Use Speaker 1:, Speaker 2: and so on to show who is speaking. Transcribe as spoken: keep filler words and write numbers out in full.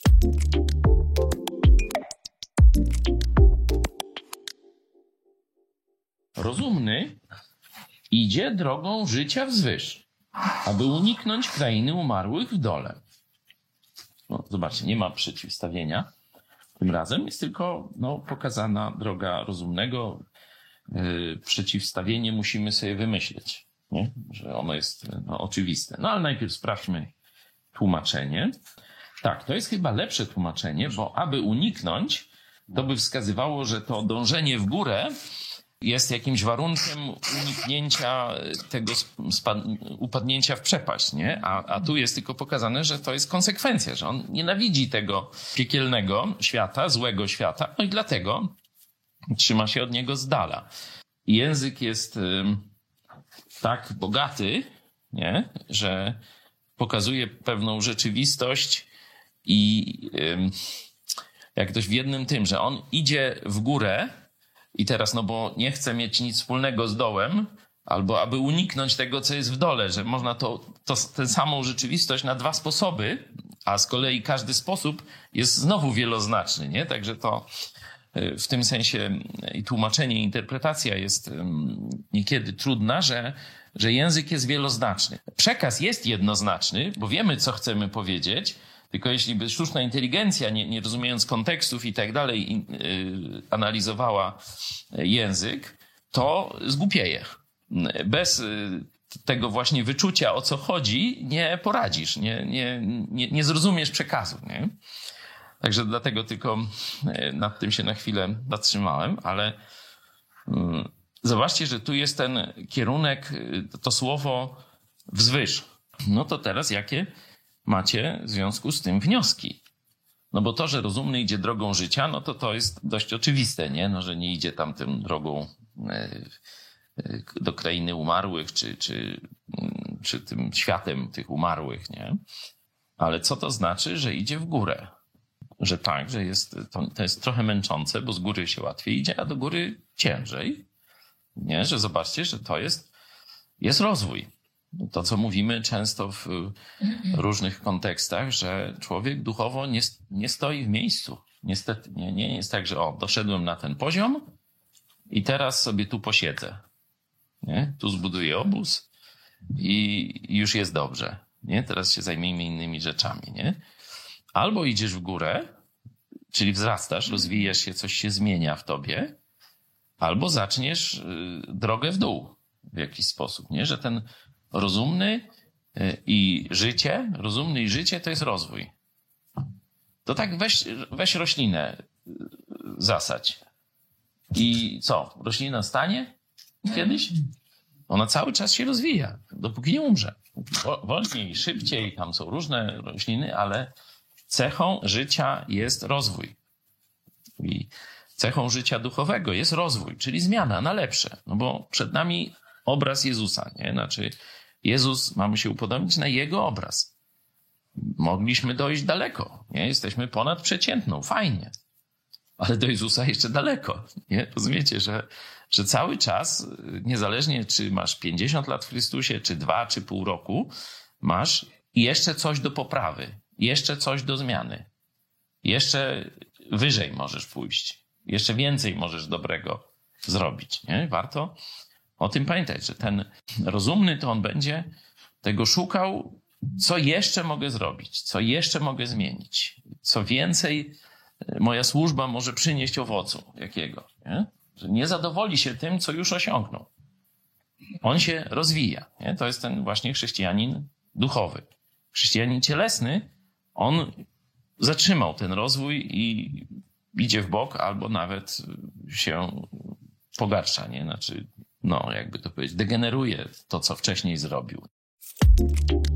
Speaker 1: Rozumny idzie drogą życia wzwyż, aby uniknąć krainy umarłych w dole. No, zobaczcie, nie ma przeciwstawienia. Tym razem jest tylko no, pokazana droga rozumnego. Yy, przeciwstawienie musimy sobie wymyśleć, nie? Że ono jest no, oczywiste. No ale najpierw sprawdźmy tłumaczenie. Tak, to jest chyba lepsze tłumaczenie, bo aby uniknąć, to by wskazywało, że to dążenie w górę jest jakimś warunkiem uniknięcia tego upadnięcia w przepaść, nie? A, a tu jest tylko pokazane, że to jest konsekwencja, że on nienawidzi tego piekielnego świata, złego świata, no i dlatego trzyma się od niego z dala. I język jest y, tak bogaty, nie? Że pokazuje pewną rzeczywistość i y, jak ktoś w jednym tym, że on idzie w górę i teraz, no bo nie chce mieć nic wspólnego z dołem, albo aby uniknąć tego, co jest w dole, że można to, to tę samą rzeczywistość na dwa sposoby, a z kolei każdy sposób jest znowu wieloznaczny, nie? Także to w tym sensie i tłumaczenie, i interpretacja jest niekiedy trudna, że, że język jest wieloznaczny. Przekaz jest jednoznaczny, bo wiemy, co chcemy powiedzieć, tylko jeśli by sztuczna inteligencja, nie, nie rozumiejąc kontekstów i tak dalej, yy, analizowała język, to zgłupieje. Bez yy, tego właśnie wyczucia, o co chodzi, nie poradzisz, nie, nie, nie, nie zrozumiesz przekazu, nie? Także dlatego tylko nad tym się na chwilę zatrzymałem, ale yy, zobaczcie, że tu jest ten kierunek, to słowo wzwyż. No to teraz jakie macie w związku z tym wnioski? No bo to, że rozumny idzie drogą życia, no to to jest dość oczywiste, nie? No, że nie idzie tam tą drogą do krainy umarłych, czy, czy, czy tym światem tych umarłych, nie? Ale co to znaczy, że idzie w górę? Że tak, że jest, to, to jest trochę męczące, bo z góry się łatwiej idzie, a do góry ciężej, nie? Że zobaczcie, że to jest, jest rozwój. To, co mówimy często w różnych kontekstach, że człowiek duchowo nie, nie stoi w miejscu. Niestety, nie, nie jest tak, że o, doszedłem na ten poziom i teraz sobie tu posiedzę. Nie? Tu zbuduję obóz i już jest dobrze. Nie? Teraz się zajmijmy innymi rzeczami. Nie? Albo idziesz w górę, czyli wzrastasz, rozwijasz się, coś się zmienia w tobie, albo zaczniesz drogę w dół w jakiś sposób. Nie? Że ten rozumny i życie, rozumny i życie to jest rozwój. To tak weź, weź roślinę, zasadź. I co? Roślina stanie kiedyś? Ona cały czas się rozwija, dopóki nie umrze. Wolniej, szybciej, tam są różne rośliny, ale cechą życia jest rozwój. I cechą życia duchowego jest rozwój, czyli zmiana na lepsze. No bo przed nami obraz Jezusa, nie? Znaczy Jezus, mamy się upodobnić na Jego obraz. Mogliśmy dojść daleko, nie? Jesteśmy ponadprzeciętną, fajnie. Ale do Jezusa jeszcze daleko, nie? Rozumiecie, że, że cały czas, niezależnie czy masz pięćdziesiąt lat w Chrystusie, czy dwa, czy pół roku, masz jeszcze coś do poprawy, jeszcze coś do zmiany. Jeszcze wyżej możesz pójść. Jeszcze więcej możesz dobrego zrobić, nie? Warto o tym pamiętać, że ten rozumny to on będzie tego szukał, co jeszcze mogę zrobić, co jeszcze mogę zmienić, co więcej moja służba może przynieść owocu jakiego, nie? Że nie zadowoli się tym, co już osiągnął. On się rozwija, nie? To jest ten właśnie chrześcijanin duchowy. Chrześcijanin cielesny, on zatrzymał ten rozwój i idzie w bok albo nawet się pogarsza, nie? Znaczy, no, jakby to powiedzieć, degeneruje to, co wcześniej zrobił.